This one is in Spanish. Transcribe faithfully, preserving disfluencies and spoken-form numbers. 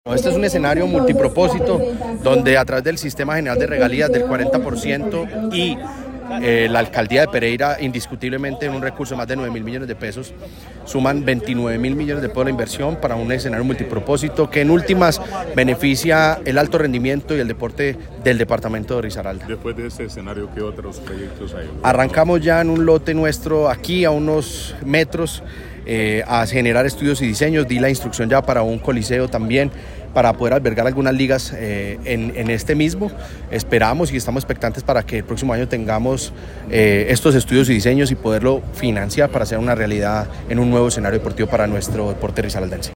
Este es un escenario multipropósito donde a través del sistema general de regalías del cuarenta por ciento y eh, la alcaldía de Pereira, indiscutiblemente un recurso de más de nueve mil millones de pesos, suman veintinueve mil millones de pesos de inversión para un escenario multipropósito que en últimas beneficia el alto rendimiento y el deporte del departamento de Risaralda. Después de este escenario, ¿qué otros proyectos hay? Arrancamos ya en un lote nuestro aquí a unos metros eh, a generar estudios y diseños. Di la instrucción ya para un coliseo también, para poder albergar algunas ligas eh, en, en este mismo. Esperamos y estamos expectantes para que el próximo año tengamos eh, estos estudios y diseños y poderlo financiar para hacer una realidad en un nuevo escenario deportivo para nuestro deporte risaraldense.